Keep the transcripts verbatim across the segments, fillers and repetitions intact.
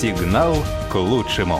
Сигнал к лучшему.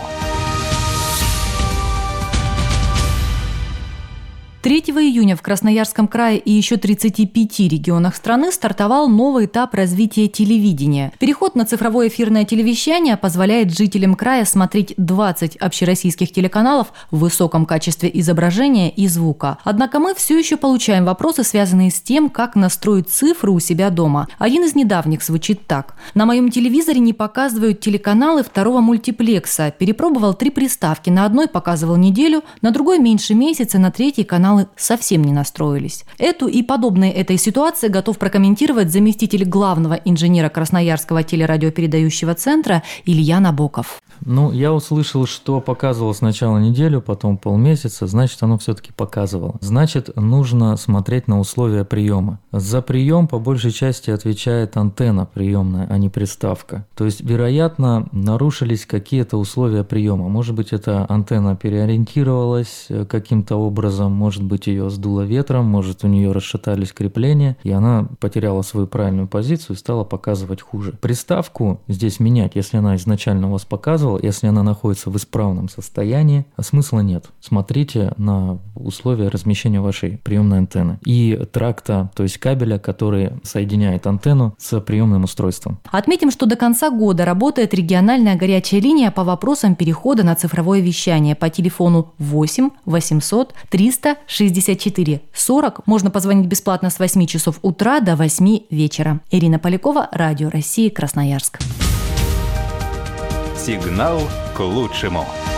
третьего июня в Красноярском крае и еще тридцати пяти регионах страны стартовал новый этап развития телевидения. Переход на цифровое эфирное телевещание позволяет жителям края смотреть двадцать общероссийских телеканалов в высоком качестве изображения и звука. Однако мы все еще получаем вопросы, связанные с тем, как настроить цифры у себя дома. Один из недавних звучит так. На моем телевизоре не показывают телеканалы второго мультиплекса. Перепробовал три приставки. На одной показывал неделю, на другой меньше месяца, на третьей канал совсем не настроились. Эту и подобные этой ситуации готов прокомментировать заместитель главного инженера Красноярского телерадиопередающего центра Илья Набоков. Ну, я услышал, что показывал сначала неделю, потом полмесяца, значит, оно все-таки показывало. Значит, нужно смотреть на условия приема. За прием по большей части отвечает антенна приемная, а не приставка. То есть, вероятно, нарушились какие-то условия приема. Может быть, эта антенна переориентировалась каким-то образом, может быть, ее сдуло ветром, может, у нее расшатались крепления, и она потеряла свою правильную позицию и стала показывать хуже. Приставку здесь менять, если она изначально у вас показывала, если она находится в исправном состоянии, смысла нет. Смотрите на условия размещения вашей приемной антенны и тракта, то есть кабеля, который соединяет антенну с приемным устройством. Отметим, что до конца года работает региональная горячая линия по вопросам перехода на цифровое вещание по телефону восемь восемьсот триста шестьдесят четыре сорок. Можно позвонить бесплатно с восьми часов утра до восьми вечера. Ирина Полякова, Радио России, Красноярск. Сигнал к лучшему.